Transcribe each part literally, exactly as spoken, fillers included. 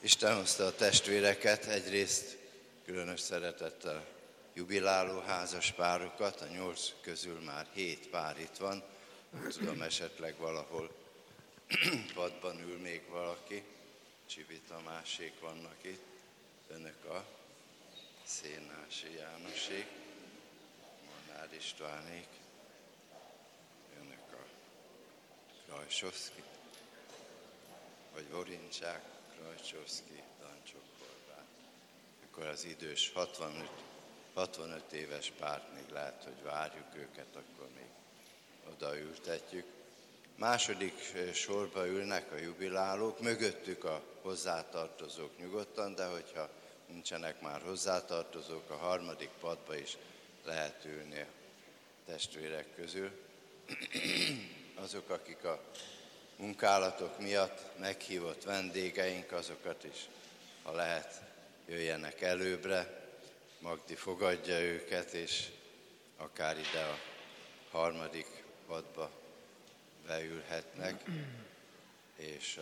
Isten hozta a testvéreket, egyrészt különös szeretettel jubiláló házas párokat, a nyolc közül már hét pár itt van. Nem tudom, esetleg valahol padban ül még valaki. Csibi Tamásék vannak itt, önök a Szénási Jánosék, Molnár Istvánék, önök a Krajcsovszki, vagy Vorincsák, Krajcsovszki, Dancsok, Horváth. Akkor az idős hatvanöt, hatvanöt éves párt még lehet, hogy várjuk őket, akkor még odaültetjük. Második sorba ülnek a jubilálók, mögöttük a hozzátartozók nyugodtan, de hogyha nincsenek már hozzátartozók, a harmadik padba is lehet ülni a testvérek közül. Azok, akik a munkálatok miatt meghívott vendégeink, azokat is, ha lehet, jöjjenek előbbre. Magdi fogadja őket, és akár ide a harmadik padba beülhetnek, és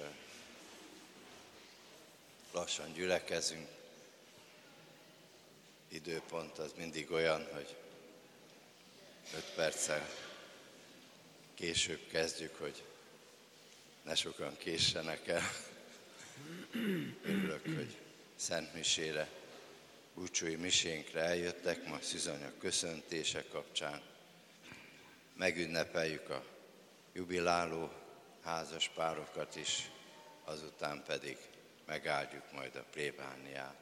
lassan gyülekezünk. Időpont az mindig olyan, hogy öt perccel később kezdjük, hogy ne sokan késsenek el. Örülök, hogy Szent Misére, búcsúi misénkre eljöttek, ma szűzanya köszöntése kapcsán. Megünnepeljük a jubiláló házas párokat is, azután pedig megáldjuk majd a plébániát.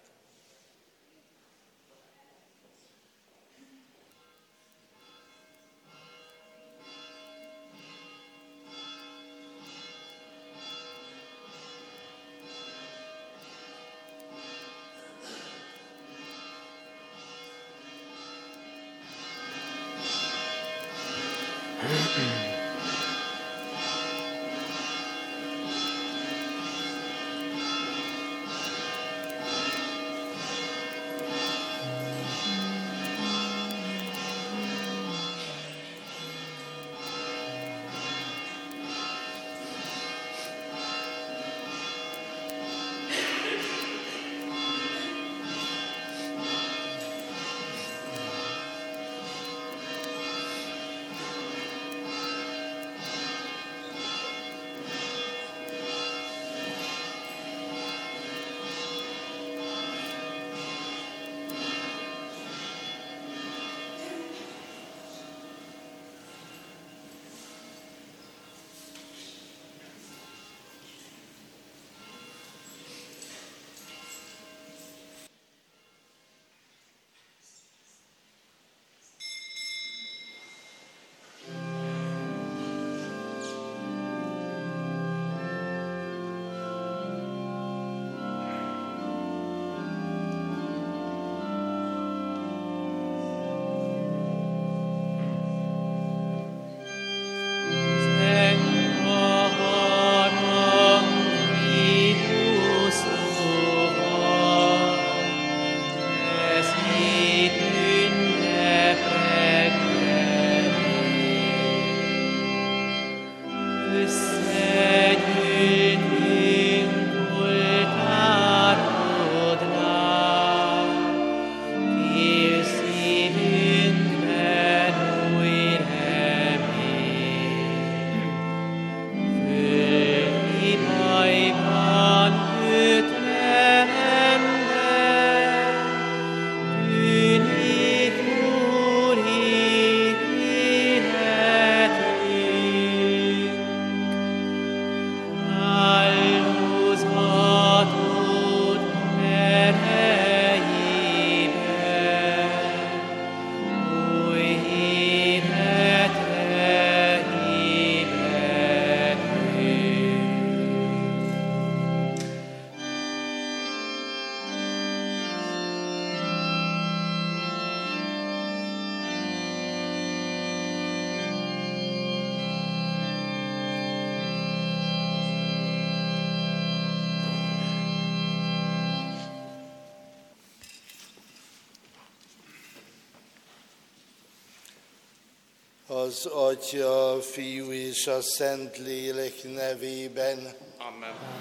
Az Atya, a Fiú és a Szentlélek nevében. Amen.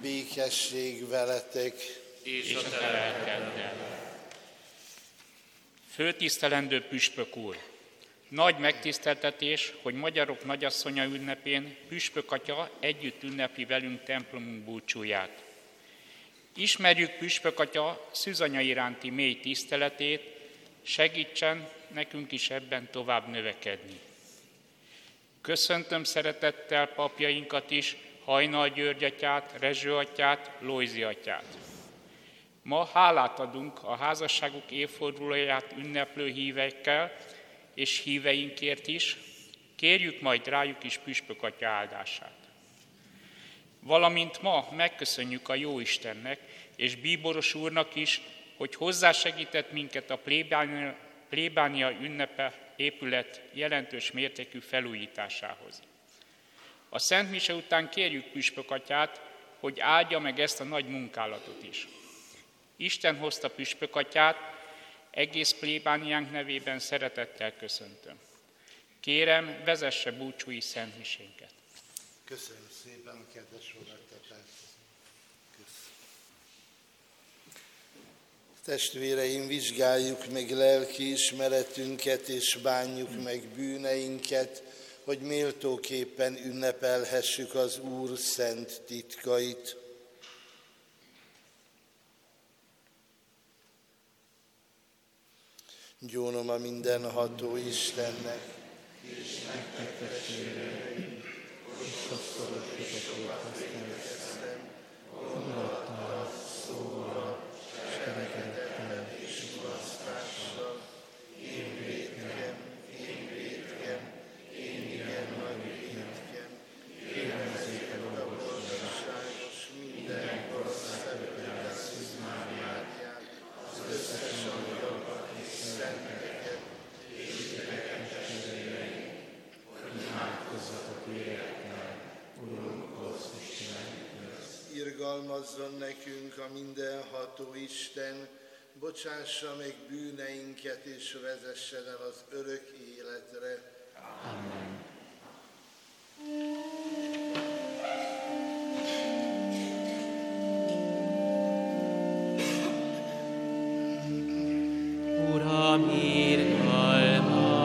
Békesség veletek, és a te lelkeddel. Főtisztelendő püspök úr! Nagy megtiszteltetés, hogy magyarok nagyasszonya ünnepén püspök atya együtt ünnepli velünk templomunk búcsúját. Ismerjük püspök atya szűzanya iránti mély tiszteletét, segítsen nekünk is ebben tovább növekedni. Köszöntöm szeretettel papjainkat is, Hajnal György atyát, Rezső atyát, Lojzi atyát. Ma hálát adunk a házasságuk évfordulóját ünneplő hívekkel és híveinkért is, kérjük majd rájuk is püspök atya áldását. Valamint ma megköszönjük a Jóistennek és Bíboros úrnak is, hogy hozzásegített minket a plébánia, plébánia ünnepe épület jelentős mértékű felújításához. A Szent Mise után kérjük püspök atyát, hogy áldja meg ezt a nagy munkálatot is. Isten hozta püspök atyát, egész plébániánk nevében szeretettel köszöntöm. Kérem, vezesse búcsúi Szent Misénket. Köszönöm szépen a kedves fogadtatást. Testvéreim, vizsgáljuk meg lelki ismeretünket és bánjuk meg bűneinket, hogy méltóképpen ünnepelhessük az Úr szent titkait. Gyónom a mindenható Istennek, és nektek testvéreim, hogy sokszorosítokat használkoztam, gondolattal, szóval, cselekedettel és mulasztással, én vétkem, én vétkem, én igen nagy vétkem, élvezzék el a boldogságos, mindenkor szepően a Szűz Máriát, az összes angolokat és szenteket, és titeket testvéreim, hogy imádkozzatok érekkel, Urunkhoz, Istenünkhöz. Irgalmazzon nekünk a mindenható Isten, bocsássa meg bűneinket és vezessen el az örök életre. Amen. Uram, irgalmazz!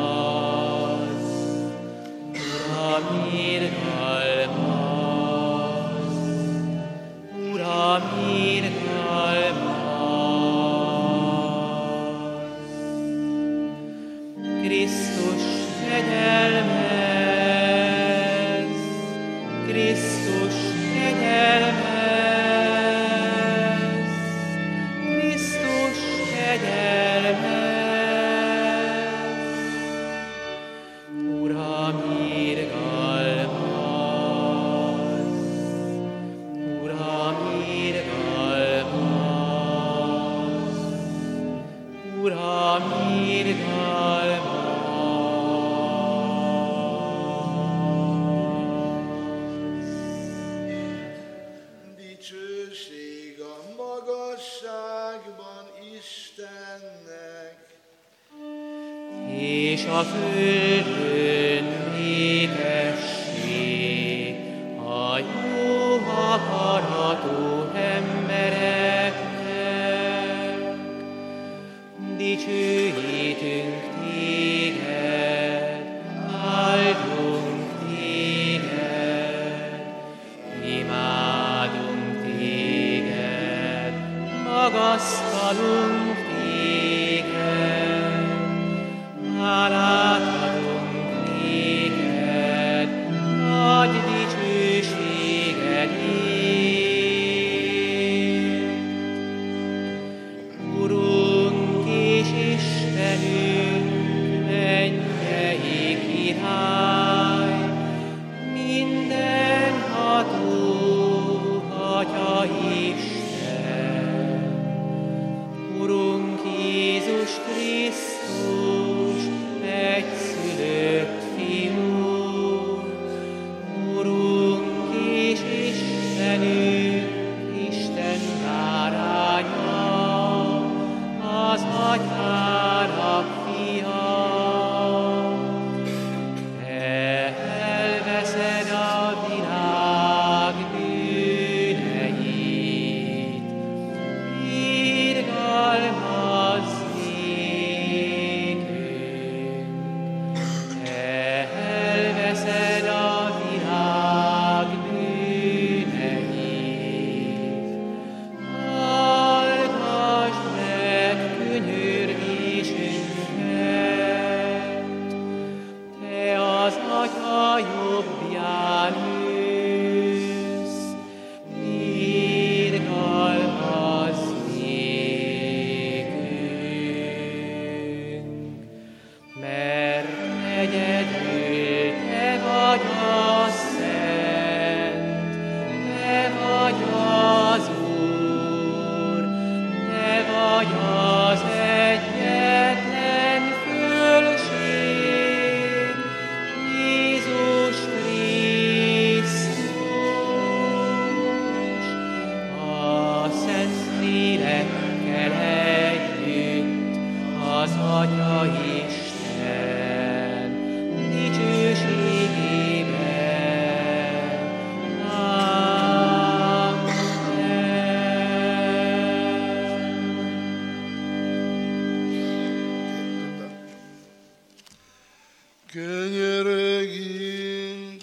Uram, irgalmazz! Uram, irgalmazz! Krisztus kegyelmez! Krisztus kegyelmez! Krisztus kegyelmez! Uram, irgalmazz! Uram, irgalmazz! Uram, irgalmazz! Dicsőség a magasságban Istennek, És a földön békesség a jó akaratú embereknek. Dicsőítünk téged, áldunk téged, imádunk téged, magasztalunk téged, hálát adunk néked, nagy dicsőségedért. Urunk és Istenünk, mennyei király, mindenható Atya Isten, Urunk vele együtt az Atya Isten dicsőségében. Könyörögjünk,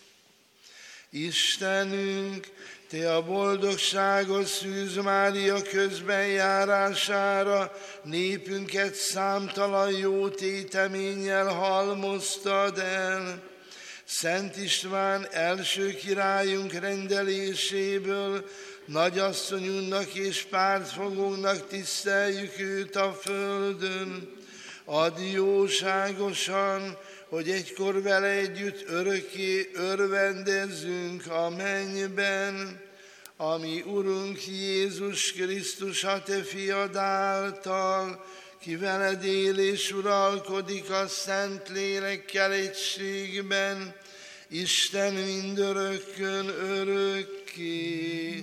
Istenünk, Te a boldogságos Szűz Mária közbenjárására népünket számtalan jó téteménnyel halmoztad el. Szent István első királyunk rendeléséből nagyasszonyunknak és pártfogónknak tiszteljük őt a földön. Add jóságosan, hogy egykor vele együtt örökké örvendezzünk a mennyben, ami Urunk Jézus Krisztus, a Te fiad által, ki veled él és uralkodik a Szent Lélekkel egységben, Isten mindörökkön örökké.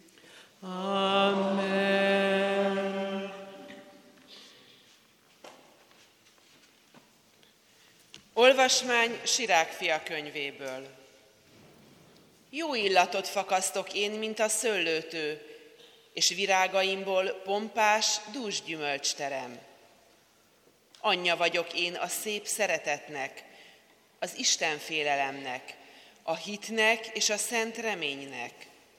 Amen. Olvasmány Sirák fia könyvéből. Jó illatot fakasztok én, mint a szőlőtő, és virágaimból pompás, dús gyümölcs terem. Anyja vagyok én a szép szeretetnek, az Isten félelemnek, a hitnek és a szent reménynek.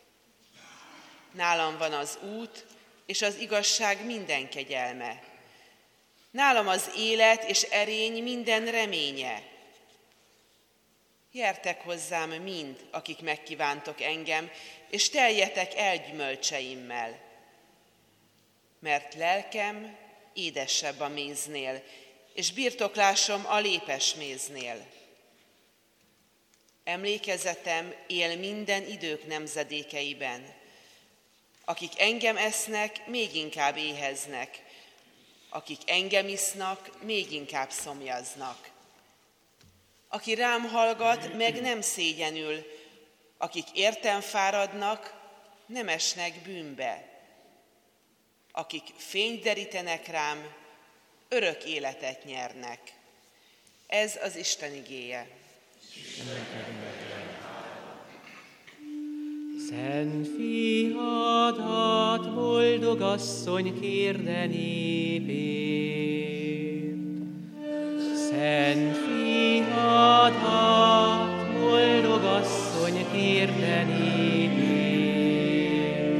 Nálam van az út és az igazság minden kegyelme. Nálam az élet és erény minden reménye. Gyertek hozzám mind, akik megkívántok engem, és teljetek el gyümölcseimmel. Mert lelkem édesebb a méznél, és birtoklásom a lépes méznél. Emlékezetem él minden idők nemzedékeiben. Akik engem esznek, még inkább éheznek. Akik engem isznak, még inkább szomjaznak. Aki rám hallgat, meg nem szégyenül, akik értem fáradnak, nem esnek bűnbe. Akik fényt derítenek rám, örök életet nyernek. Ez az Isten igéje. Szent fiadat, boldog asszony, kérde népét. Szent fiadat, boldog asszony, kérde népét.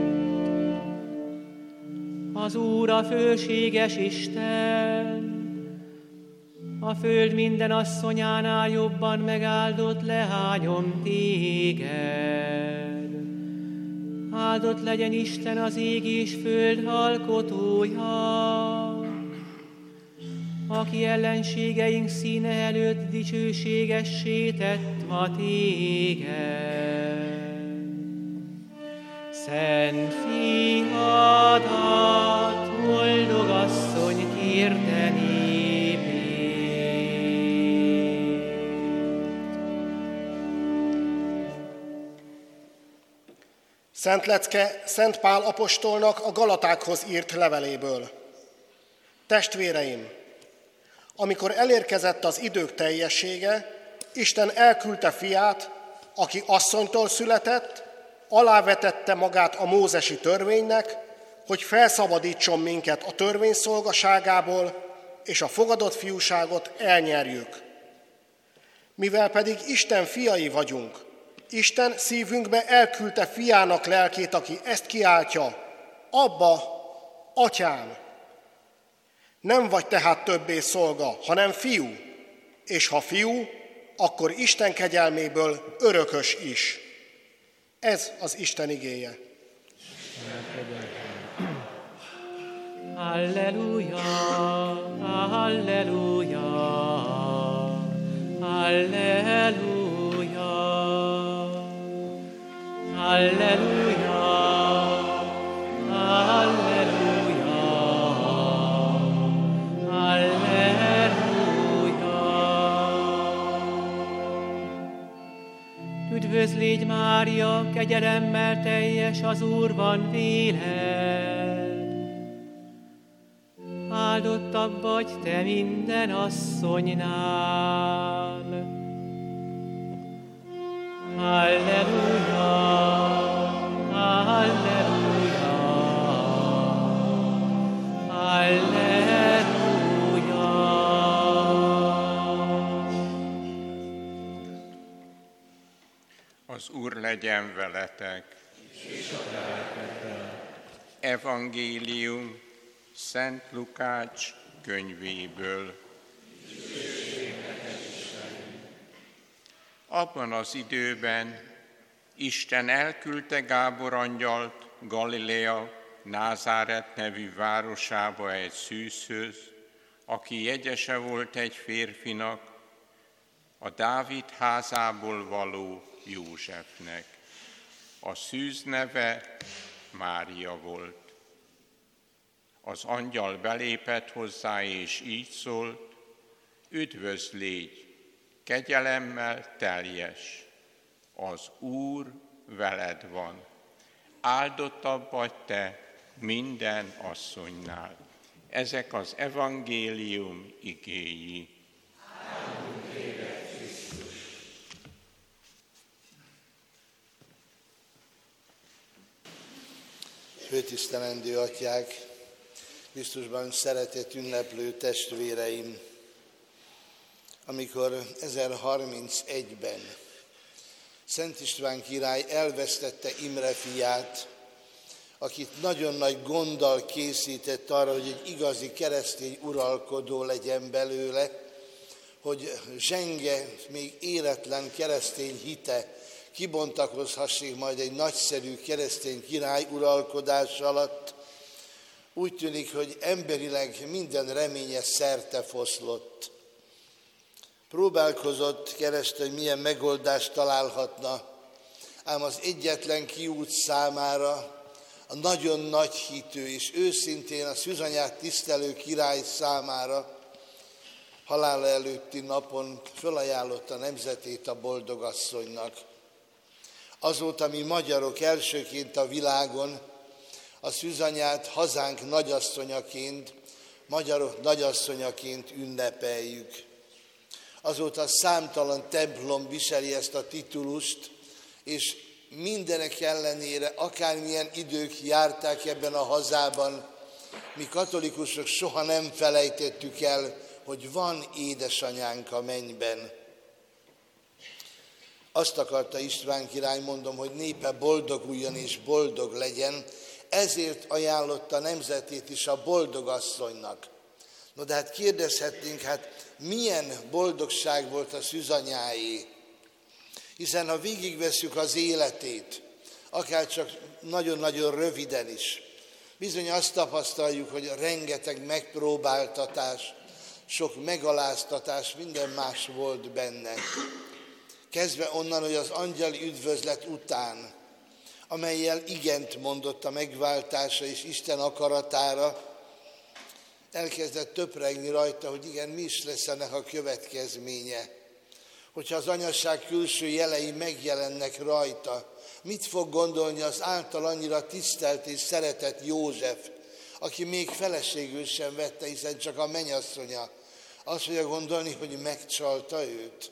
Az Úr a fölséges Isten, a föld minden asszonyánál jobban megáldott leányom téged. Áldott legyen Isten az ég és föld alkotója, aki ellenségeink színe előtt dicsőségessé tett ma téged. Szent fiadat, boldog asszony, kérde népét. Szent lecke Szent Pál apostolnak a Galatákhoz írt leveléből. Testvéreim, amikor elérkezett az idők teljessége, Isten elküldte fiát, aki asszonytól született, alávetette magát a mózesi törvénynek, hogy felszabadítson minket a törvény szolgaságából, és a fogadott fiúságot elnyerjük. Mivel pedig Isten fiai vagyunk, Isten szívünkbe elküldte fiának lelkét, aki ezt kiáltja, Abba, Atyám! Nem vagy tehát többé szolga, hanem fiú, és ha fiú, akkor Isten kegyelméből örökös is. Ez az Isten igéje. Halleluja, halleluja, halleluja, halleluja, halleluja, halleluja. Üdvözlégy Mária, kegyelemmel teljes, az Úr van véled. áldottabb vagy te minden asszonynál. Halleluja, halleluja, halleluja. Az Úr legyen veletek. Evangélium Szent Lukács könyvéből. Abban az időben Isten elküldte Gábor angyalt Galilea Názáret nevű városába egy szűzhöz, aki jegyese volt egy férfinak, a Dávid házából való Józsefnek. A szűz neve Mária volt. Az angyal belépett hozzá, és így szólt: üdvözl légy, kegyelemmel teljes, az Úr veled van. Áldottabb vagy te minden asszonynál. Ezek az evangélium igéi. Főtisztelendő atyák, Krisztusban szeretett ünneplő testvéreim, amikor ezerharmincegyben Szent István király elvesztette Imre fiát, akit nagyon nagy gonddal készített arra, hogy egy igazi keresztény uralkodó legyen belőle, hogy zsenge, még életlen keresztény hite kibontakozhassék majd egy nagyszerű keresztény király uralkodás alatt. Úgy tűnik, hogy emberileg minden reménye szerte foszlott. Próbálkozott, kereste, hogy milyen megoldást találhatna, ám az egyetlen kiút számára, a nagyon nagy hitű és őszintén a szűzanyát tisztelő király számára halála előtti napon fölajánlotta nemzetét a boldogasszonynak. Azóta mi magyarok elsőként a világon a szűzanyát hazánk nagyasszonyaként, magyarok nagyasszonyaként ünnepeljük. Azóta számtalan templom viseli ezt a titulust, és mindenek ellenére, akármilyen idők járták ebben a hazában, mi katolikusok soha nem felejtettük el, hogy van édesanyánk a mennyben. Azt akarta István király, mondom, hogy népe boldoguljon és boldog legyen, ezért ajánlotta nemzetét is a boldogasszonynak. No de hát kérdezhetnénk, hát milyen boldogság volt a szűzanyáé? Hiszen ha végigvesszük az életét, akár csak nagyon-nagyon röviden is, bizony azt tapasztaljuk, hogy rengeteg megpróbáltatás, sok megaláztatás, minden más volt benne. Kezdve onnan, hogy az angyali üdvözlet után, amellyel igent mondott a megváltása és Isten akaratára, elkezdett töpregni rajta, hogy igen, mi is lesz ennek a következménye. Hogyha az anyasság külső jelei megjelennek rajta, mit fog gondolni az által annyira tisztelt és szeretett József, aki még feleségül sem vette, hiszen csak a mennyasszonya. Azt fogja gondolni, hogy megcsalta őt.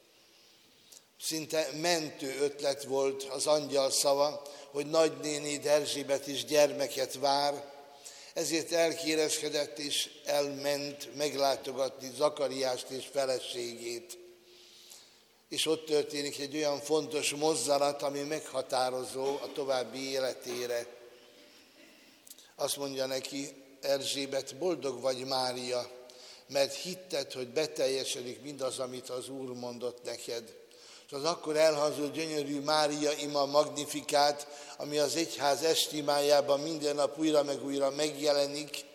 Szinte mentő ötlet volt az angyal szava, hogy nagynénéd Erzsébet is gyermeket vár, ezért elkéreskedett és elment meglátogatni Zakariást és feleségét. És ott történik egy olyan fontos mozzanat, ami meghatározó a további életére. Azt mondja neki Erzsébet: boldog vagy, Mária, mert hitted, hogy beteljesedik mindaz, amit az Úr mondott neked. És az akkor elhangzó gyönyörű Mária ima magnifikát, ami az egyház estimájában minden nap újra meg újra megjelenik,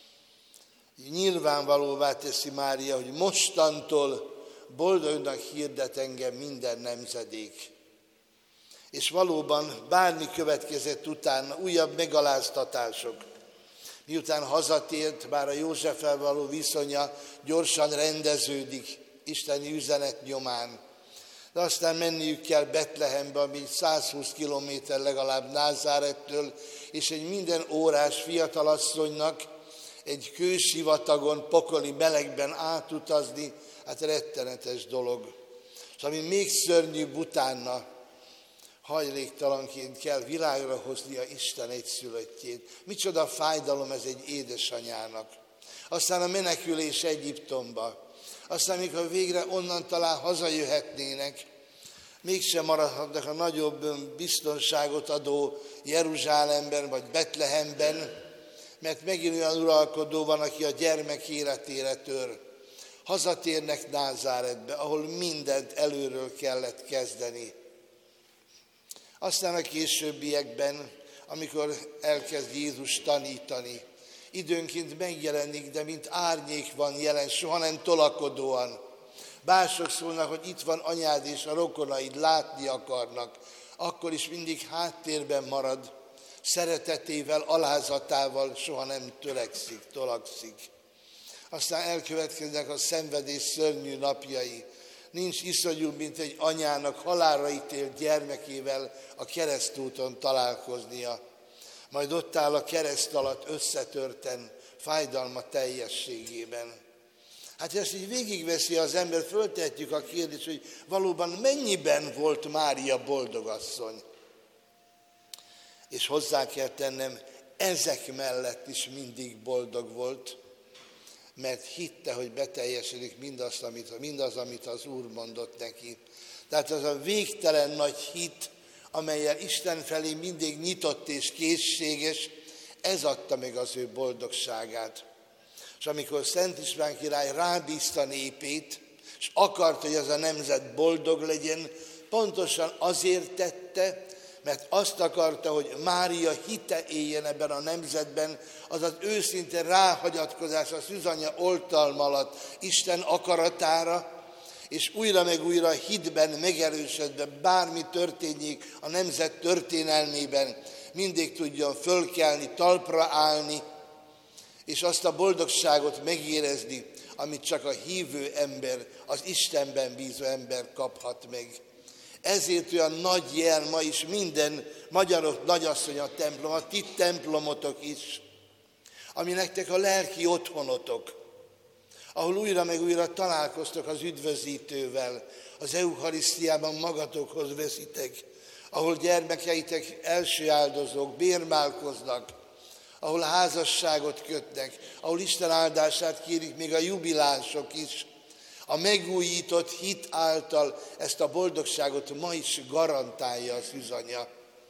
nyilvánvalóvá teszi Mária, hogy mostantól boldognak hirdet engem minden nemzedék. És valóban bármi következett utána, újabb megaláztatások. Miután hazatért, bár a Józseffel való viszonya gyorsan rendeződik isteni üzenet nyomán, de aztán menniük kell Betlehembe, ami százhúsz kilométer legalább Názárettől, és egy minden órás fiatalasszonynak egy kősivatagon, pokoli melegben átutazni, hát rettenetes dolog. És ami még szörnyűbb utána, hajléktalanként kell világra hoznia Isten egyszülöttjét. Micsoda fájdalom ez egy édesanyának. Aztán a menekülés Egyiptomba. Aztán, mikor végre onnan talán hazajöhetnének, mégsem maradhatnak a nagyobb biztonságot adó Jeruzsálemben vagy Betlehemben, mert megint olyan uralkodó van, aki a gyermek életére tör. Hazatérnek Názáretbe, ahol mindent előről kellett kezdeni. Aztán a későbbiekben, amikor elkezd Jézus tanítani, időnként megjelenik, de mint árnyék van jelen, soha nem tolakodóan. Mások szólnak, hogy itt van anyád és a rokonaid, látni akarnak, akkor is mindig háttérben marad, szeretetével, alázatával soha nem törekszik, tolakszik. Aztán elkövetkeznek a szenvedés szörnyű napjai. Nincs iszonyúbb, mint egy anyának halálra ítélt gyermekével a keresztúton találkoznia. Majd ott áll a kereszt alatt összetörten, fájdalma teljességében. Hát ezt így végigveszi az ember, föltehetjük a kérdést, hogy valóban mennyiben volt Mária boldogasszony. És hozzá kell tennem, ezek mellett is mindig boldog volt, mert hitte, hogy beteljesedik mindaz, amit, mindaz, amit az Úr mondott neki. Tehát az a végtelen nagy hit, amellyel Isten felé mindig nyitott és készséges, ez adta meg az ő boldogságát. És amikor Szent István király rábízta népét, és akart, hogy az a nemzet boldog legyen, pontosan azért tette, mert azt akarta, hogy Mária hite éljen ebben a nemzetben, azaz őszinte ráhagyatkozás a szűzanya oltalma alatt Isten akaratára, és újra meg újra hitben megerősödve bármi történjék a nemzet történelmében, mindig tudjon fölkelni, talpra állni, és azt a boldogságot megérezni, amit csak a hívő ember, az Istenben bízó ember kaphat meg. Ezért olyan nagy jel ma is minden magyarok nagyasszony a templom, a ti templomotok is, ami nektek a lelki otthonotok, ahol újra meg újra találkoztok az üdvözítővel, az eucharisztiában magatokhoz veszitek, ahol gyermekeitek első áldozók, bérmálkoznak, ahol házasságot kötnek, ahol Isten áldását kérik még a jubilánsok is. A megújított hit által ezt a boldogságot ma is garantálja az üzanya.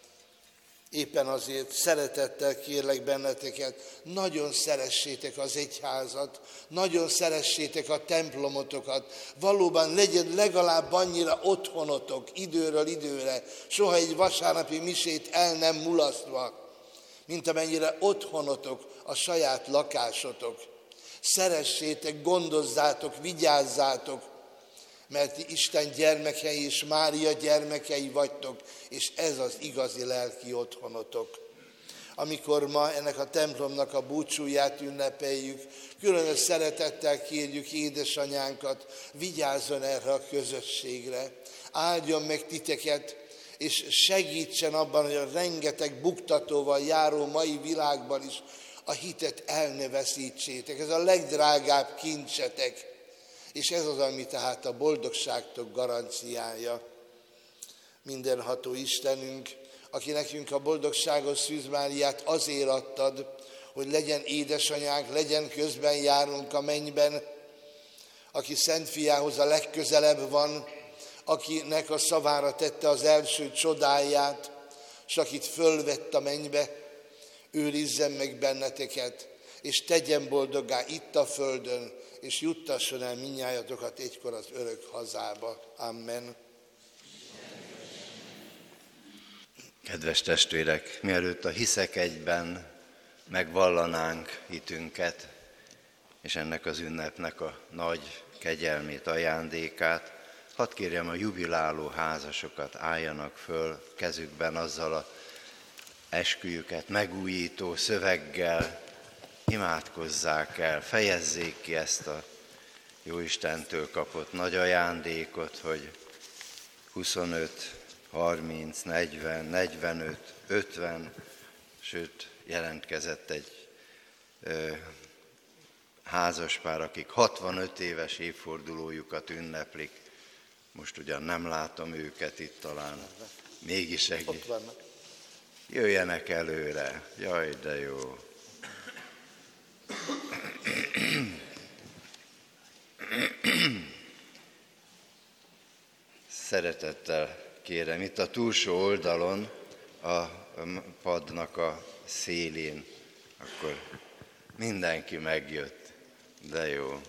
Éppen azért szeretettel kérlek benneteket, nagyon szeressétek az egyházat, nagyon szeressétek a templomotokat, valóban legyen legalább annyira otthonotok időről időre, soha egy vasárnapi misét el nem mulasztva, mint amennyire otthonotok a saját lakásotok. Szeressétek, gondozzátok, vigyázzátok, mert ti Isten gyermekei és Mária gyermekei vagytok, és ez az igazi lelki otthonotok. Amikor ma ennek a templomnak a búcsúját ünnepeljük, különös szeretettel kérjük édesanyánkat, vigyázzon erre a közösségre, áldjon meg titeket, és segítsen abban, hogy a rengeteg buktatóval járó mai világban is a hitet el ne veszítsétek. Ez a legdrágább kincsetek, és ez az, ami tehát a boldogságtok garanciája. Mindenható Istenünk, aki nekünk a boldogságos Szűz Máriát azért adtad, hogy legyen édesanyánk, legyen közben járunk a mennyben, aki Szent Fiához a legközelebb van, akinek a szavára tette az első csodáját, és akit fölvett a mennybe, őrizzen meg benneteket, és tegyen boldoggá itt a földön, és juttasson el mindnyájatokat egykor az örök hazába. Amen. Kedves testvérek, mielőtt a hiszek egyben megvallanánk hitünket, és ennek az ünnepnek a nagy kegyelmét, ajándékát, hadd kérjem a jubiláló házasokat, álljanak föl kezükben azzal a esküjüket megújító szöveggel, imádkozzák el, fejezzék ki ezt a Jóistentől kapott nagy ajándékot, hogy huszonöt, harminc, negyven, negyvenöt, ötven, sőt jelentkezett egy ö, házaspár, akik hatvanöt éves évfordulójukat ünneplik. Most ugyan nem látom őket itt talán, mégis egész. Jöjjenek előre, jaj, de jó. Szeretettel kérem, itt a túlsó oldalon, a padnak a szélén, akkor mindenki megjött, de jó.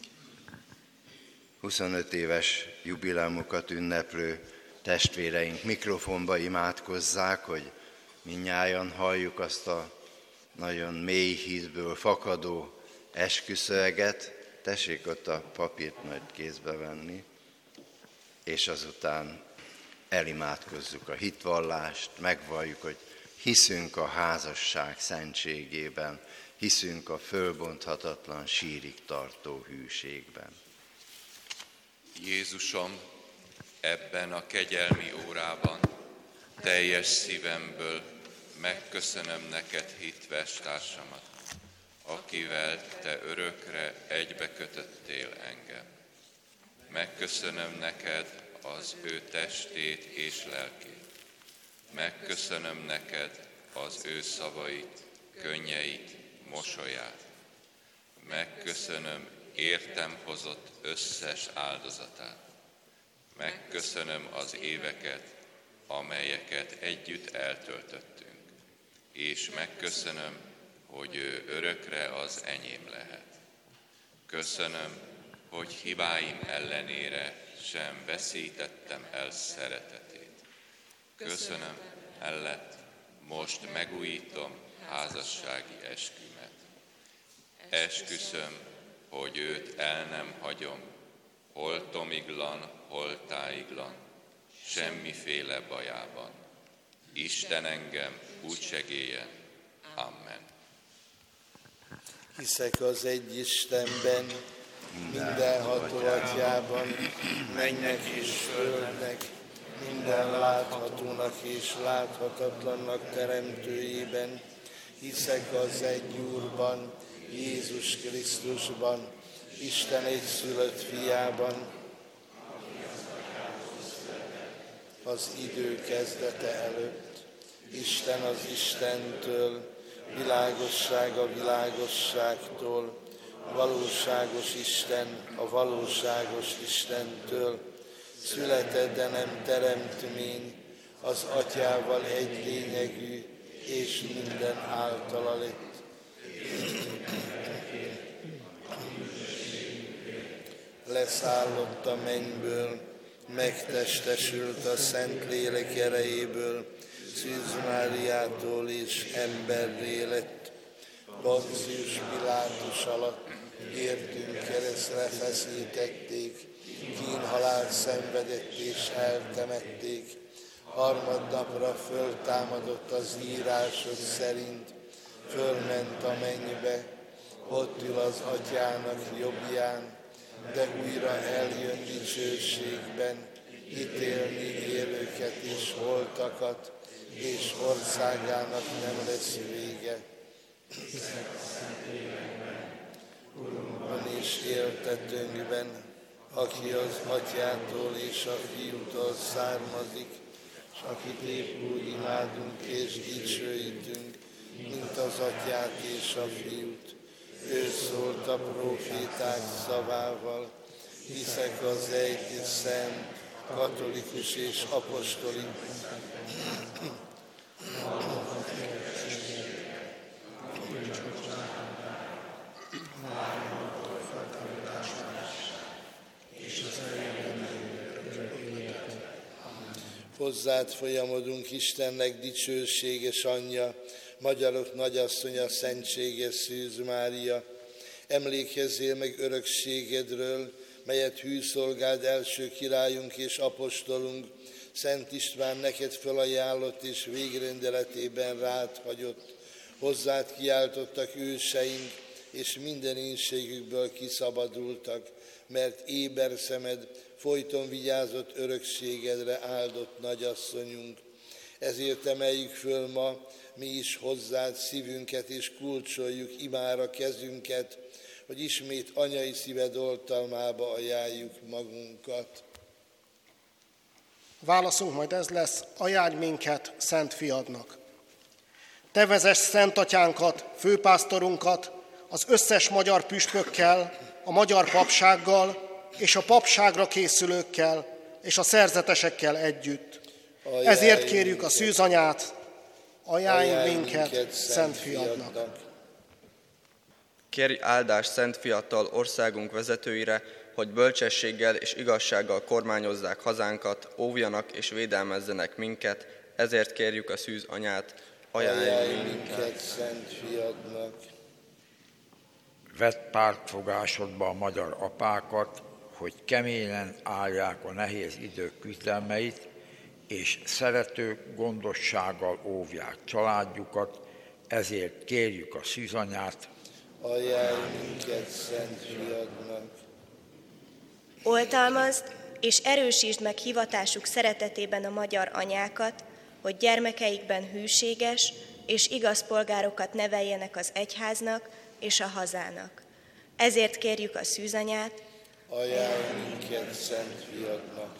huszonöt éves jubileumokat ünneplő testvéreink mikrofonba imádkozzák, hogy mindnyájan halljuk azt a nagyon mély hitből fakadó esküszöveget. Tessék ott a papírt majd kézbe venni, és azután elimádkozzuk a hitvallást, megvalljuk, hogy hiszünk a házasság szentségében, hiszünk a fölbonthatatlan sírig tartó hűségben. Jézusom, ebben a kegyelmi órában teljes szívemből megköszönöm neked hitves társamat, akivel te örökre egybekötöttél engem. Megköszönöm neked az ő testét és lelkét. Megköszönöm neked az ő szavait, könnyeit, mosolyát. Megköszönöm értem hozott összes áldozatát. Megköszönöm az éveket, amelyeket együtt eltöltöttünk. És megköszönöm, hogy ő örökre az enyém lehet. Köszönöm, hogy hibáim ellenére sem veszítettem el szeretetét. Köszönöm, ellett most megújítom házassági eskümet. Esküszöm, hogy őt el nem hagyom, hol tomiglan, hol tájiglan, semmiféle bajában. Isten engem úgy segélyen. Amen. Hiszek az egy Istenben, mindenható Atyában, mennek és földnek, minden láthatónak és láthatatlannak teremtőjében. Hiszek az egy Úrban, Jézus Krisztusban, Isten egyszülött fiában, az idő kezdete előtt, Isten az Istentől, világosság a világosságtól, valóságos Isten a valóságos Istentől, született, de nem teremtmény, az Atyával egy lényegű, és minden általa lett. Leszállott a mennyből, megtestesült a Szentlélek erejéből, Szűz Máriától és emberré lett. Pontius Pilátus alatt értünk keresztre feszítették, kínhalált szenvedett és eltemették. Harmadnapra föltámadott az írások szerint, fölment a mennybe, ott ül az Atyának jobbján, de újra eljön dicsőségben, ítélni élőket és holtakat, és országának nem lesz vége. Urunkban és éltetőnkben, aki az Atyától és a Fiútól származik, és akit épp úgy imádunk és dicsőítünk, mint az Atyát és a Fiút. Ő szólt a próféták szavával, hiszek az egy szent, katolikus és apostolikus hozzád folyamodunk, Istennek dicsőséges anyja, magyarok nagyasszonya, szentséges Szűz Mária. Emlékezzél meg örökségedről, melyet hűszolgád első királyunk és apostolunk, Szent István neked felajánlott és végrendeletében rád hagyott. Hozzád kiáltottak őseink, és minden ínségükből kiszabadultak, mert éber szemed folyton vigyázott örökségedre áldott nagyasszonyunk. Ezért emeljük föl ma mi is hozzád szívünket, és kulcsoljuk imára kezünket, hogy ismét anyai szíved oltalmába ajánljuk magunkat. Válaszunk majd ez lesz: ajánlj minket Szent Fiadnak. Te vezess Szent Atyánkat, főpásztorunkat, az összes magyar püspökkel, a magyar papsággal és a papságra készülőkkel és a szerzetesekkel együtt. Ajánlj Ezért kérjük a szűzanyát, ajánlj, ajánlj minket, minket Szent Fiadnak. Fiadnak. Kérj áldást Szent Fiattal országunk vezetőire, hogy bölcsességgel és igazsággal kormányozzák hazánkat, óvjanak és védelmezzenek minket, ezért kérjük a szűz anyát, ajánlj, ajánlj minket Szent Fiadnak. Vedd pártfogásodba a magyar apákat, hogy keményen állják a nehéz idők küzdelmeit, és szerető gondossággal óvják családjukat, ezért kérjük a szűzanyát, ajánlj minket Szent Fiadnak. Oltalmazd és erősítsd meg hivatásuk szeretetében a magyar anyákat, hogy gyermekeikben hűséges és igaz polgárokat neveljenek az egyháznak és a hazának. Ezért kérjük a szűzanyát, ajánlj minket Szent Fiadnak.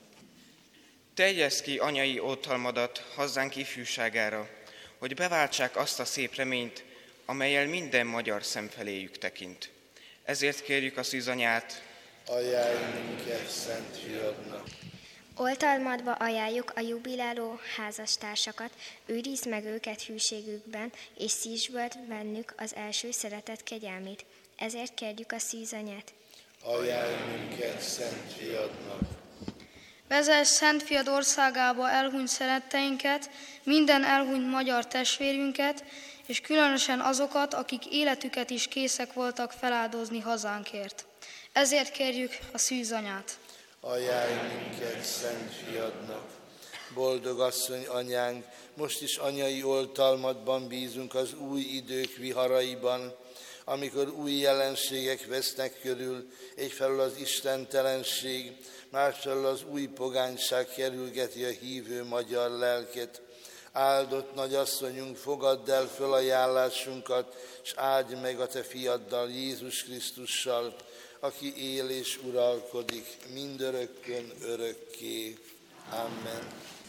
Terjeszd ki anyai oltalmadat hazánk ifjúságára, hogy beváltsák azt a szép reményt, amellyel minden magyar szem feléjük tekint. Ezért kérjük a szűzanyát, ajánlj minket Szent Fiadnak. Oltalmadba ajánljuk a jubiláló házastársakat, őrizd meg őket hűségükben, és szítsd bennük az első szeretet kegyelmét. Ezért kérjük a szűzanyát. Ajánlj minket Szent Fiadnak. Vezess Szent Fiad országába elhunyt szeretteinket, minden elhunyt magyar testvérünket, és különösen azokat, akik életüket is készek voltak feláldozni hazánkért. Ezért kérjük a szűzanyát. Ajánlj minket Szent Fiadnak. Boldog asszony anyánk, most is anyai oltalmadban bízunk az új idők viharaiban, amikor új jelenségek vesznek körül, egyfelől az istentelenség, másfelől az új pogányság kerülgeti a hívő magyar lelket. Áldott nagyasszonyunk, fogadd el fölajánlásunkat, és áldj meg a te fiaddal, Jézus Krisztussal, aki él és uralkodik mindörökkön örökké. Amen.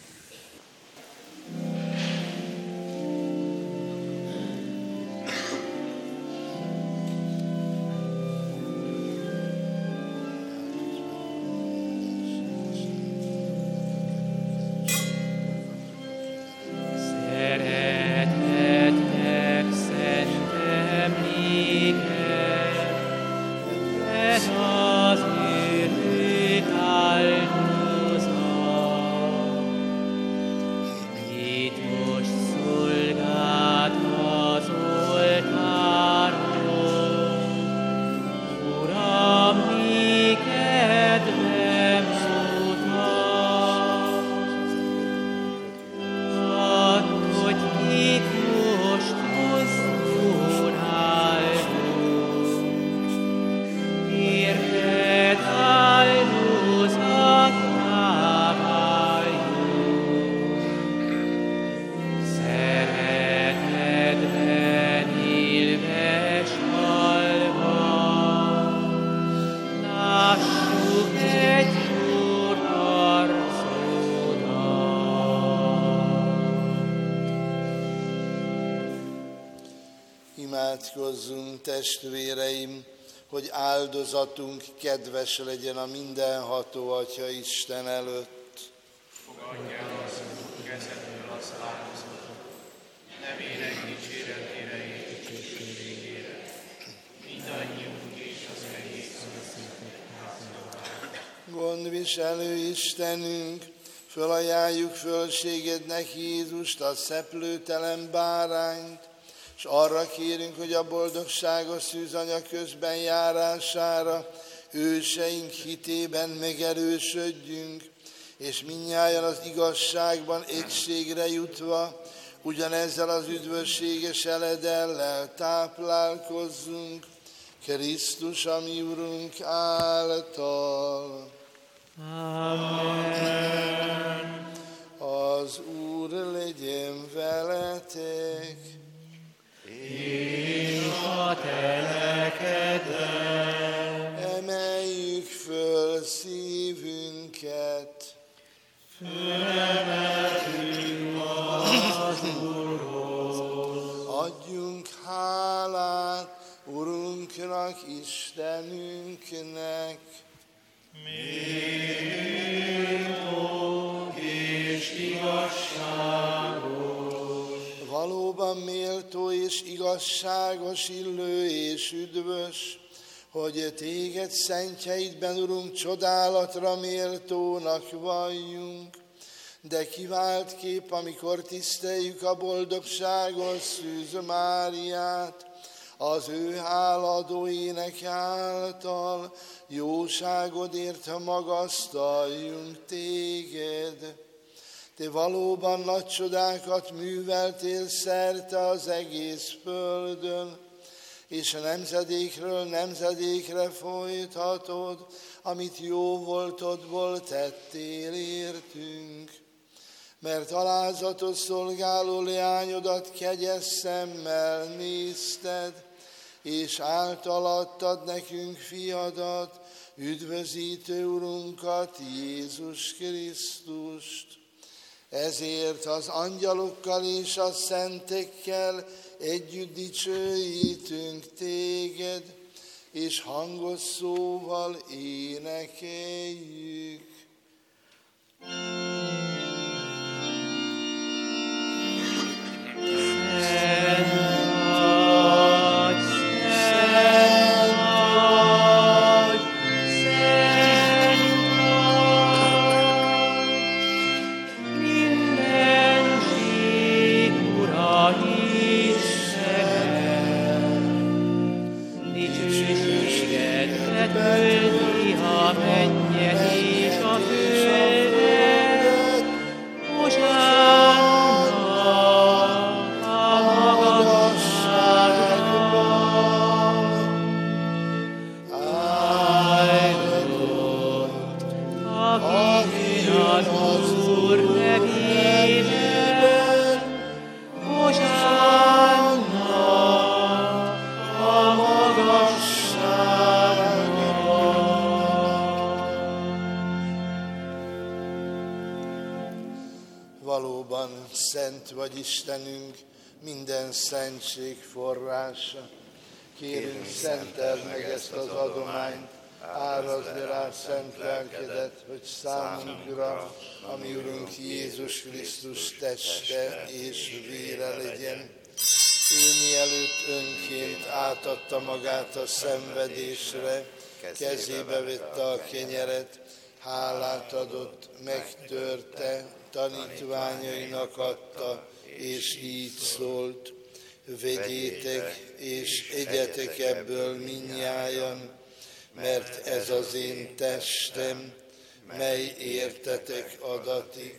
Imádkozzunk, testvéreim, hogy áldozatunk kedves legyen a mindenható Atya Isten előtt. Fogadj el az Úr kezedből az áldozatot, nevének dicséretére és dicsőségére, mindannyiunk és az egész Gondviselő Istenünk, fölajánljuk fölségednek Jézust, a szeplőtelen bárányt, és arra kérünk, hogy a boldogságos szűzanya közben járására őseink hitében megerősödjünk, és mindnyájan az igazságban egységre jutva, ugyanezzel az üdvösséges eledellel táplálkozzunk, Krisztus, a mi Urunk által. Amen. Az Úr legyen veletek. És a te lelkeddel. Adjunk hálát Urunknak, Istenünknek. Méltó és igazságos. Valóban méltó és igazságos, illő és üdvös, hogy téged szentjeidben, Urunk, csodálatra méltónak valljunk. De kivált kép, amikor tiszteljük a boldogságos Szűz Máriát, az ő háladó ének által jóságodért magasztaljunk téged. Te valóban nagy csodákat műveltél szerte az egész földön, és a nemzedékről nemzedékre folytatod, amit jó voltodból tettél értünk. Mert alázatos szolgáló leányodat kegyes szemmel nézted, és általadtad nekünk fiadat, üdvözítő Urunkat, Jézus Krisztust. Ezért az angyalokkal és a szentekkel együtt dicsőítünk téged, és hangos szóval énekeljük. Vagy Istenünk, minden szentség forrása. Kérünk, szenteld meg ezt az adományt, árazd rá szent lelkedet, hogy számunkra, ami Urunk Jézus Krisztus teste és vére legyen. Ő mielőtt önként átadta magát a szenvedésre, kezébe vette a kenyeret, hálát adott, megtörte, tanítványainak adta, és így szólt: vegyétek és egyetek ebből mindnyájan, mert ez az én testem, mely értetek adatik.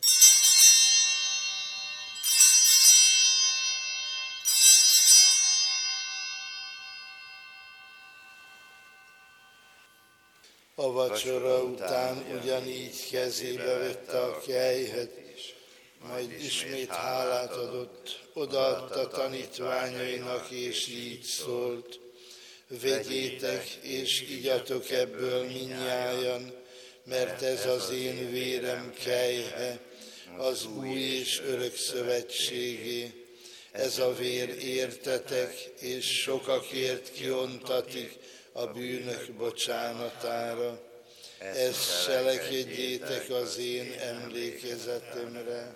A vacsora után ugyanígy kezébe vette a kelyhet, majd ismét hálát adott, odaadta tanítványainak, és így szólt: vegyétek és igyatok ebből mindnyájan, mert ez az én vérem kelyhe, az új és örök szövetségé. Ez a vér értetek, és sokakért kiontatik a bűnök bocsánatára. Ezt cselekedjétek az én emlékezetemre.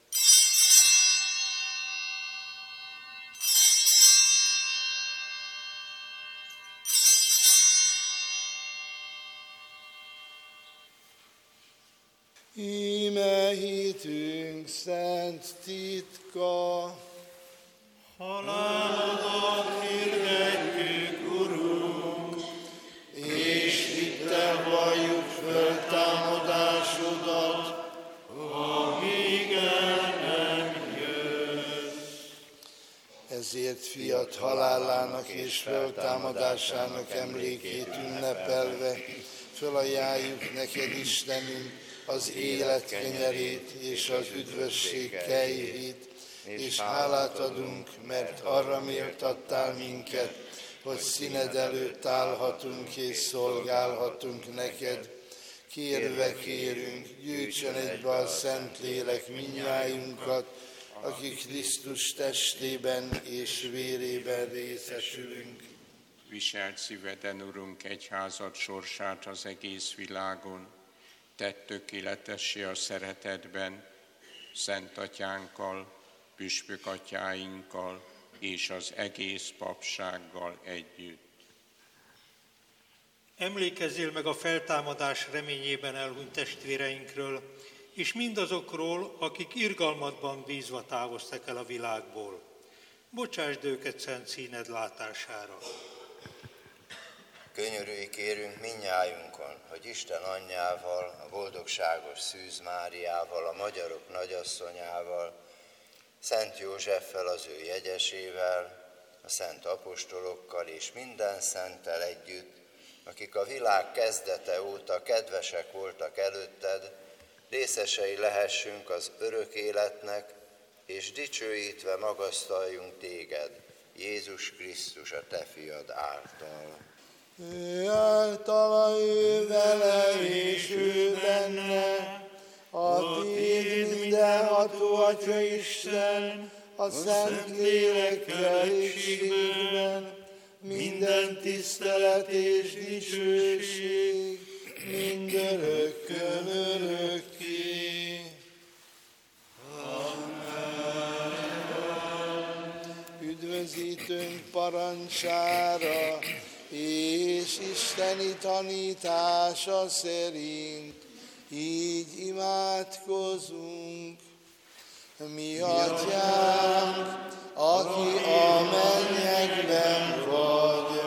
Íme hitünk szent titka. Halálodat hirdetjük, Urunk, és hittel valljuk föltámadásodat, amíg el nem jössz. Ezért fiat halálának és föltámadásának emlékét ünnepelve fölajánljuk neked, Istenünk, az élet kenyerét és az üdvösség kejhét, és hálát adunk, mert arra méltattál minket, hogy színed előtt állhatunk és szolgálhatunk neked. Kérve kérünk, gyűjtsön egybe a Szentlélek mindnyájunkat akik Krisztus testében és vérében részesülünk. Viselt szíveden, Urunk, egyházad sorsát az egész világon, tett tökéletessé a szeretetben, Szent Atyánkkal, püspök atyáinkkal és az egész papsággal együtt. Emlékezzél meg a feltámadás reményében elhunyt testvéreinkről, és mindazokról, akik irgalmadban bízva távoztak el a világból. Bocsásd őket szent színed látására. Könyörülj kérünk mindnyájunkon, hogy Isten anyjával, a boldogságos Szűz Máriával, a magyarok nagyasszonyával, Szent Józseffel, az ő jegyesével, a szent apostolokkal és minden szenttel együtt, akik a világ kezdete óta kedvesek voltak előtted, részesei lehessünk az örök életnek, és dicsőítve magasztaljunk téged, Jézus Krisztus, a te fiad által. Ő általa, ő vele, és ő benne, a Téd mindenható Atya Isten, a Szent Lélekkel egységben, minden tisztelet és dicsőség, mindörökkön örökké. Üdvözítőnk parancsára, és isteni tanítása szerint így imádkozunk. Mi Atyánk, aki a mennyekben vagy,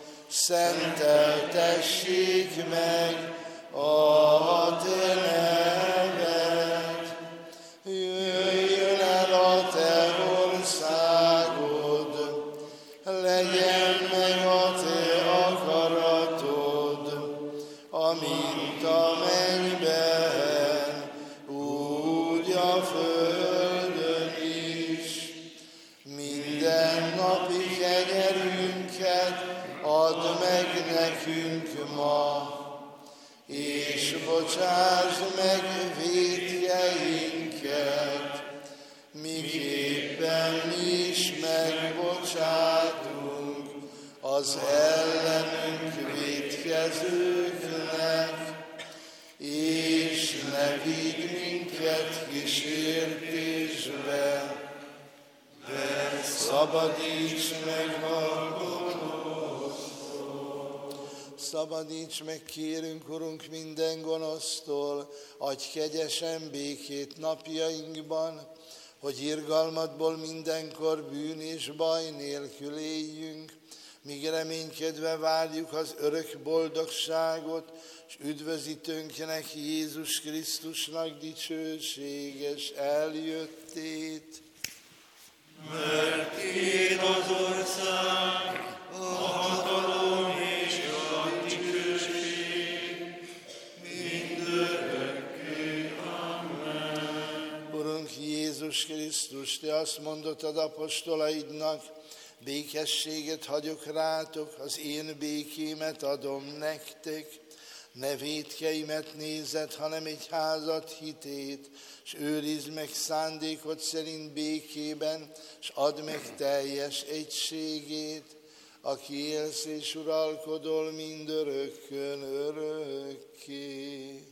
szenteltessék meg a te neved. Jöjjön el a te országod, legyen meg a te akaratod, amint a mennyben, úgy a földön is. Minden napi kenyerünket add meg nekünk ma, és bocsásd meg vétkeinket, miképpen mi is megbocsátunk az ellenünk vétkezőknek, és ne vigy minket kísértésbe, de szabadíts meg a gonosztól. Szabadíts meg, kérünk, Urunk, minden gonosztól, adj kegyesen békét napjainkban, hogy irgalmadból mindenkor bűn és baj nélkül éljünk, míg reménykedve várjuk az örök boldogságot, és üdvözítőnknek, Jézus Krisztusnak dicsőséges eljöttét. Mert tiéd az ország, a hatalom és a dicsőség, mindörökké. Amen. Urunk Jézus Krisztus, te azt mondottad apostolaidnak, békességet hagyok rátok, az én békémet adom nektek. Ne vétkeimet nézed, hanem egy házat hitét, s őrizd meg szándékod szerint békében, s add meg teljes egységét, aki élsz és uralkodol mindörökkön örökké.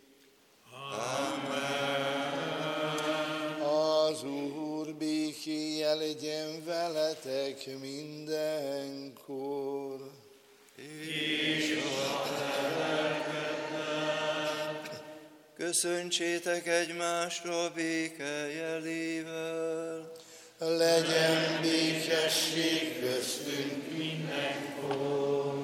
Amen. Az Úr békéje legyen veletek mindenkor. És a te lelkeddel. Köszöntsétek egymást a béke jelével. Legyen békesség köztünk mindenkor.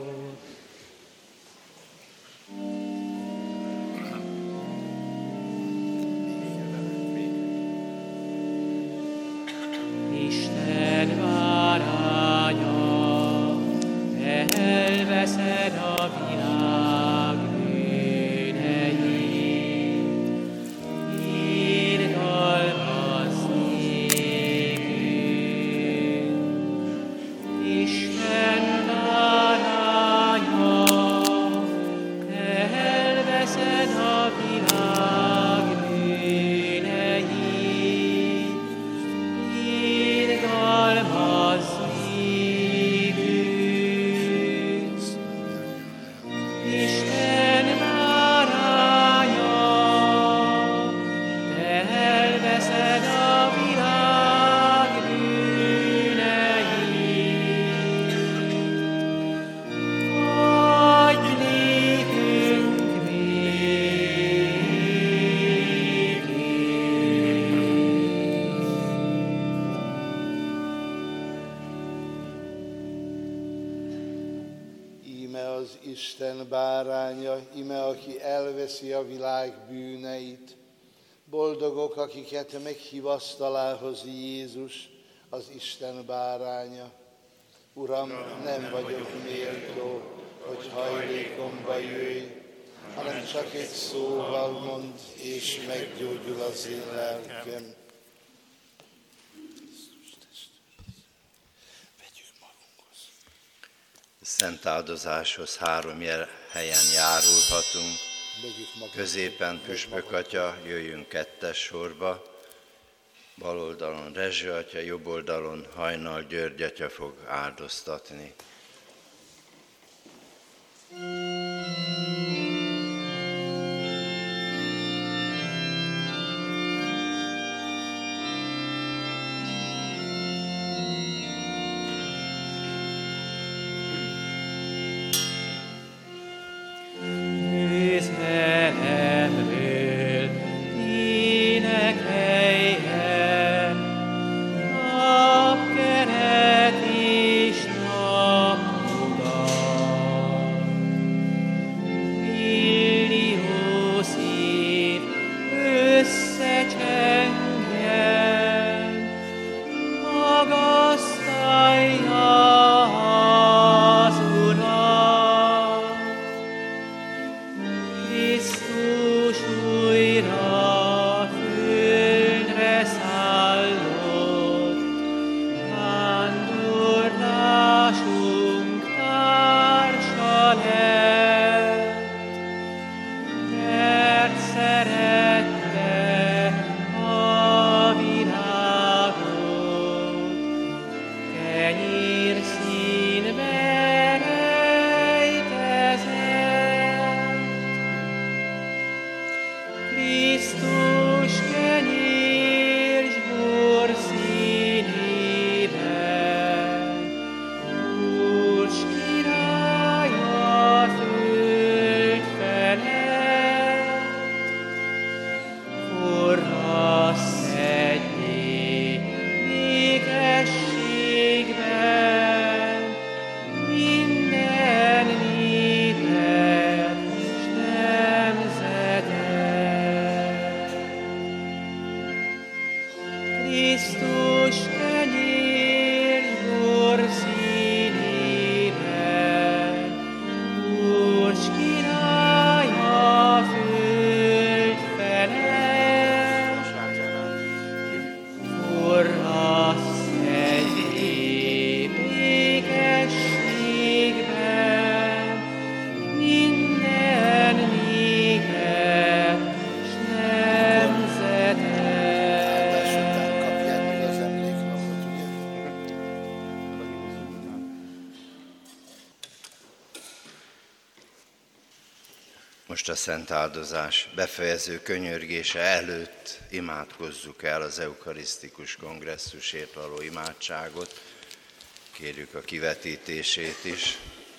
Isten báránya, elveszed a világ bűneit, irgalmazz nékünk. Isten báránya, elveszed a világ bűneit, ime az Isten báránya, ime aki elveszi a világ bűneit. Boldogok, akiket meghívasztalához Jézus, az Isten báránya. Uram, nem vagyok méltó, hogy hajlékomba jöjj, hanem csak egy szóval mondd, és meggyógyul az én lelkem. Szent áldozáshoz három helyen járulhatunk. Középen Püspök atya, jöjjünk kettes sorba. Bal oldalon Rezső atya, jobb oldalon Hajnal György atya fog áldoztatni. Most a szent áldozás befejező könyörgése előtt imádkozzuk el az eukarisztikus kongresszusért való imádságot. Kérjük a kivetítését is.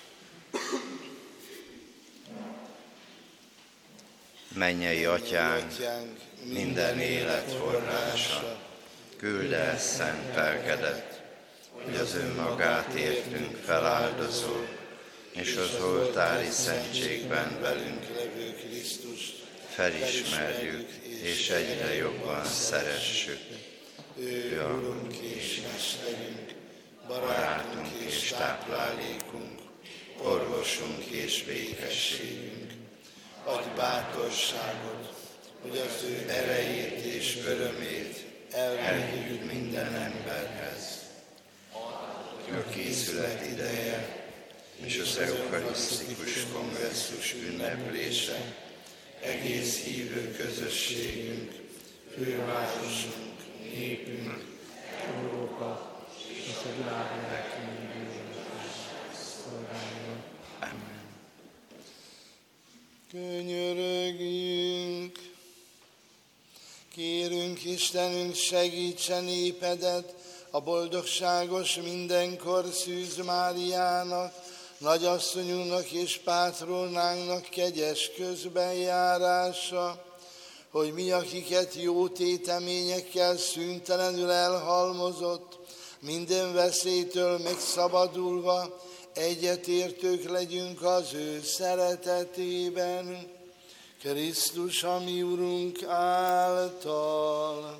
Mennyei Atyánk, minden élet forrása, küld el szent lelkedet, hogy az önmagát értünk feláldozó, és az oltári szentségben velünk levő Krisztust felismerjük, és egyre jobban szeressük. Ő a Urunk és Mesterünk, barátunk és táplálékunk, orvosunk és békességünk. Adj bátorságot, hogy az ő erejét és örömét elvigyük minden emberhez. A készület ideje, és az eukarisztikus kongresszus ünneplése, egész hívő közösségünk, fővárosunk, népünk, Európa és a világ szolgáljon. Amen. Könyörögjünk! Kérünk Istenünk, segítsen népedet a boldogságos mindenkor Szűz Máriának, nagyasszonyunknak és pátrónánknak kegyes közbenjárása, hogy mi, akiket jó téteményekkel szüntelenül elhalmozott, minden veszélytől megszabadulva, egyetértők legyünk az ő szeretetében, Krisztus, a mi Urunk által.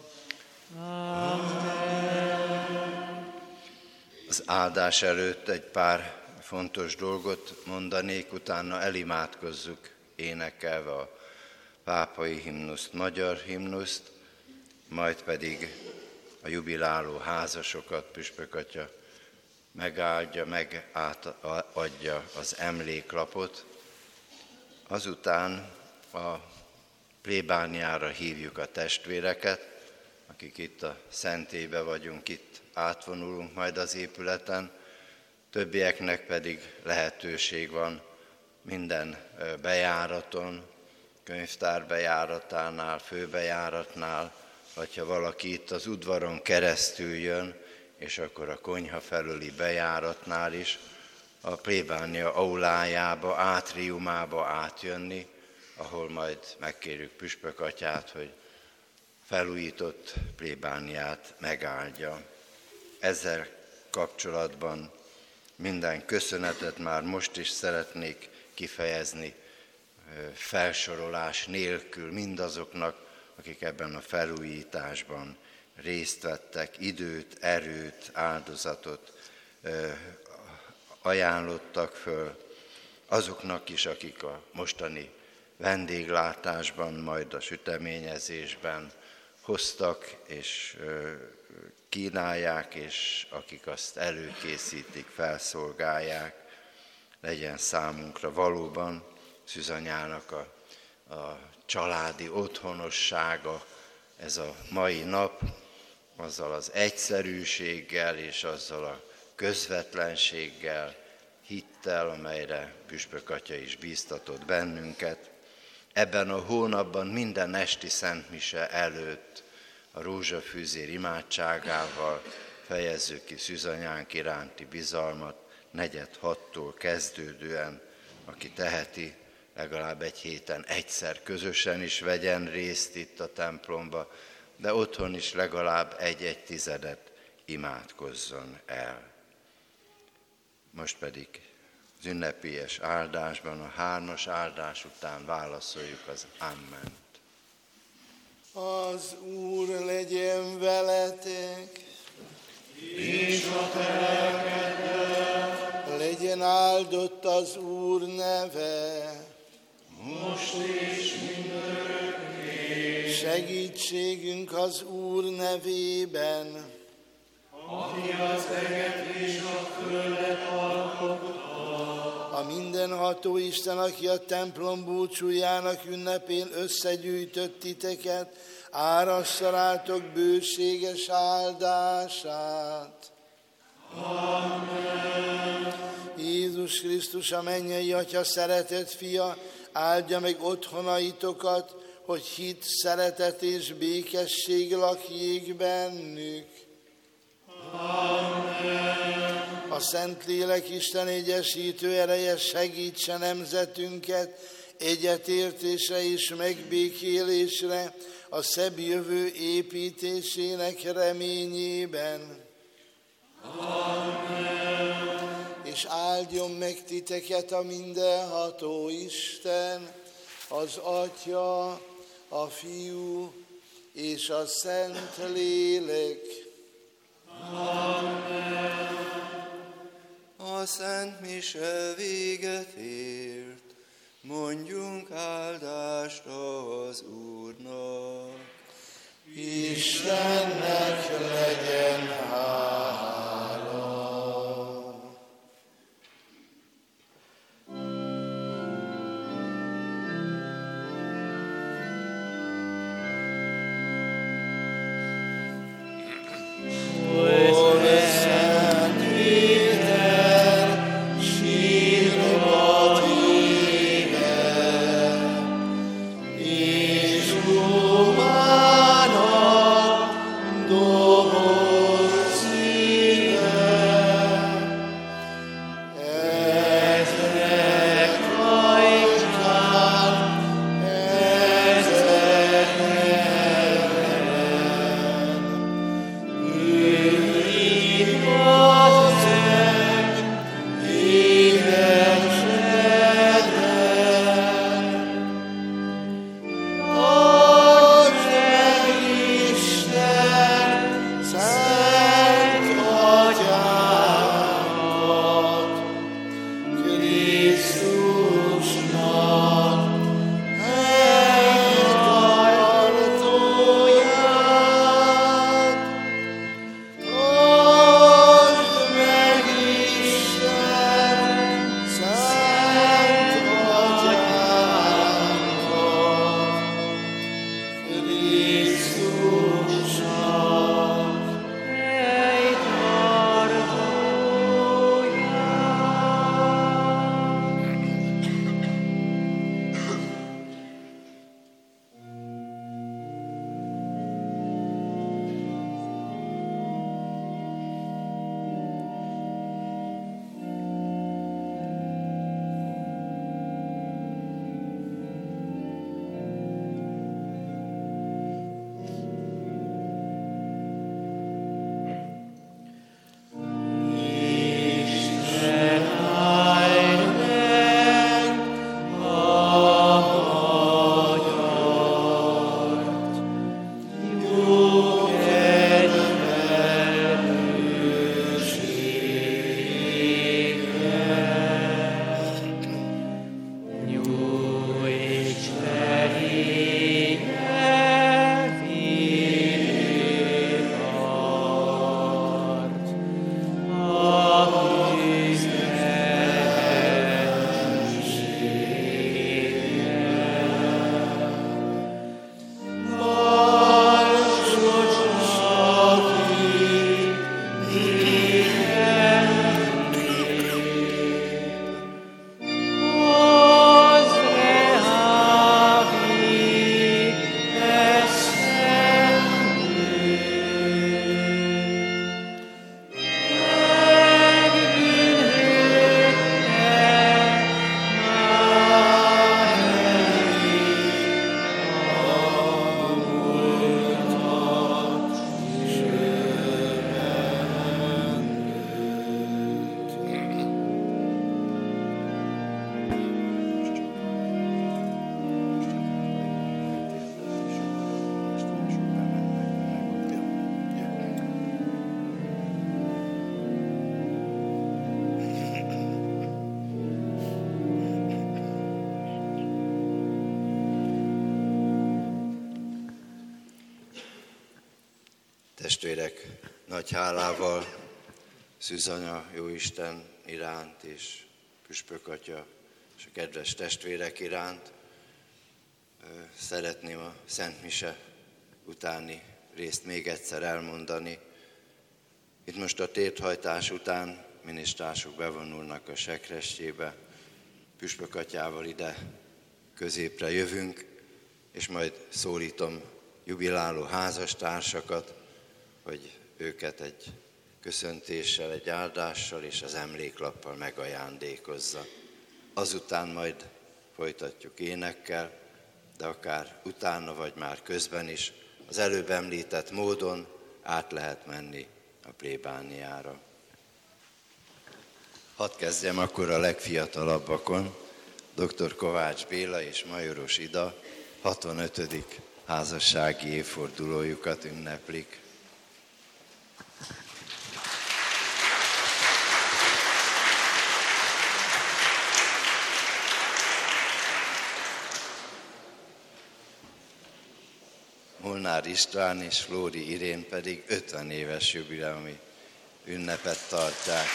Amen. Az áldás előtt egy pár fontos dolgot mondanék, utána elimádkozzuk énekelve a pápai himnuszt, magyar himnuszt, majd pedig a jubiláló házasokat Püspök Atya megáldja, megátadja az emléklapot. Azután a plébániára hívjuk a testvéreket, akik itt a szentélybe vagyunk, itt átvonulunk majd az épületen, többieknek pedig lehetőség van minden bejáraton, könyvtár bejáratánál, főbejáratnál, vagy ha valaki itt az udvaron keresztül jön, és akkor a konyha felüli bejáratnál is, a plébánia aulájába, átriumába átjönni, ahol majd megkérjük Püspök Atyát, hogy felújított plébániát megáldja. Ezzel kapcsolatban minden köszönetet már most is szeretnék kifejezni felsorolás nélkül mindazoknak, akik ebben a felújításban részt vettek, időt, erőt, áldozatot ajánlottak föl, azoknak is, akik a mostani vendéglátásban, majd a süteményezésben hoztak és kínálják, és akik azt előkészítik, felszolgálják, legyen számunkra valóban Szűzanyának a, a családi otthonossága, ez a mai nap, azzal az egyszerűséggel és azzal a közvetlenséggel, hittel, amelyre Püspök Atya is bíztatott bennünket. Ebben a hónapban minden esti szentmise előtt a rózsafűzér imádságával fejezzük ki Szűzanyánk iránti bizalmat, negyed hattól kezdődően, aki teheti, legalább egy héten egyszer közösen is vegyen részt itt a templomba, de otthon is legalább egy-egy tizedet imádkozzon el. Most pedig az ünnepélyes áldásban, a hármas áldás után válaszoljuk az Amen-t. Az Úr legyen veletek, és a te lelkeddel. Legyen áldott az Úr neve, most és mindörökké. Segítségünk az Úr nevében, aki az eget és a földet alkotta. A mindenható Isten, aki a templom búcsújának ünnepén összegyűjtött titeket, árassza rátok bőséges áldását. Amen. Jézus Krisztus, a mennyei Atya szeretett fia, áldja meg otthonaitokat, hogy hit, szeretet és békesség lakjék bennük. Amen. A Szentlélek Isten egyesítő ereje segítse nemzetünket egyetértésre és megbékélésre a szebb jövő építésének reményében. Amen. És áldjon meg titeket a mindenható Isten, az Atya, a Fiú és a Szent Lélek. Amen. A Szent Mise véget ért, mondjunk áldást az Úrnak. Istennek legyen hála. Doboz Testvérek, nagy hálával Szűzanya Jóisten iránt és Püspök Atya és a kedves testvérek iránt szeretném a Szent Mise utáni részt még egyszer elmondani. Itt most a térdhajtás után minisztránsok bevonulnak a sekrestjébe, Püspök Atyával ide középre jövünk, és majd szólítom jubiláló házastársakat, hogy őket egy köszöntéssel, egy áldással és az emléklappal megajándékozza. Azután majd folytatjuk énekkel, de akár utána vagy már közben is az előbb említett módon át lehet menni a plébániára. Hadd kezdjem akkor a legfiatalabbakon. doktor Kovács Béla és Majoros Ida hatvanötödik házassági évfordulójukat ünneplik. Molnár István és Flóri Irén pedig ötven éves jubileumi ünnepet tartják.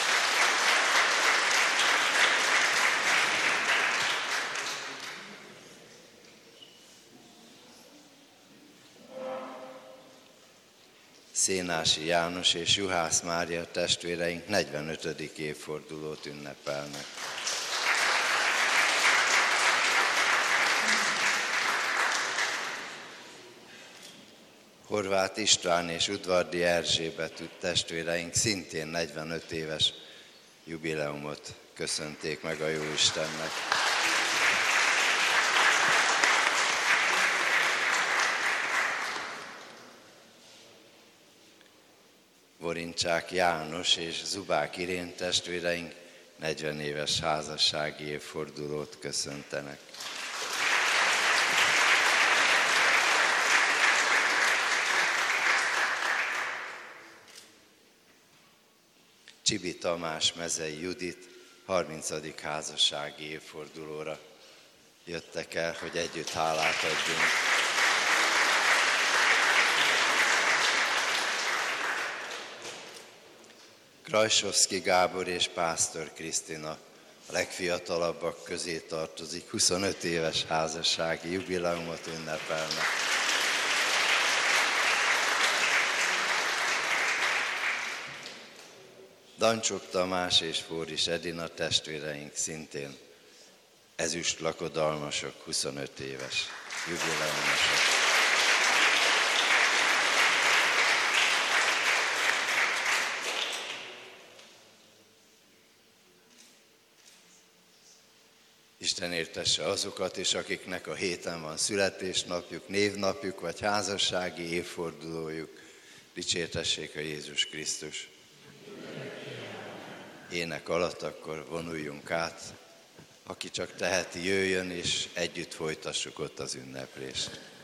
Szénási János és Juhász Mária testvéreink negyvenötödik évfordulót ünnepelnek. Horváth István és Udvardi Erzsébet testvéreink szintén negyvenöt éves jubileumot köszönték meg a Jóistennek. Vorincsák János és Zubák Irén testvéreink negyven éves házassági évfordulót köszöntenek. Csibi Tamás, Mezei Judit harmincadik házassági évfordulóra jöttek el, hogy együtt hálát adjunk. Krajsovszki Gábor és Pásztor Krisztina a legfiatalabbak közé tartozik, huszonöt éves házassági jubileumot ünnepelnek. Dancsok Tamás és Fóris Edina testvéreink szintén ezüst lakodalmasok, huszonöt éves jubileumosok. Isten értesse azokat is, akiknek a héten van születésnapjuk, névnapjuk vagy házassági évfordulójuk. Dicsértessék a Jézus Krisztus! Ének alatt akkor vonuljunk át. Aki csak teheti, jöjjön, és együtt folytassuk ott az ünneplést.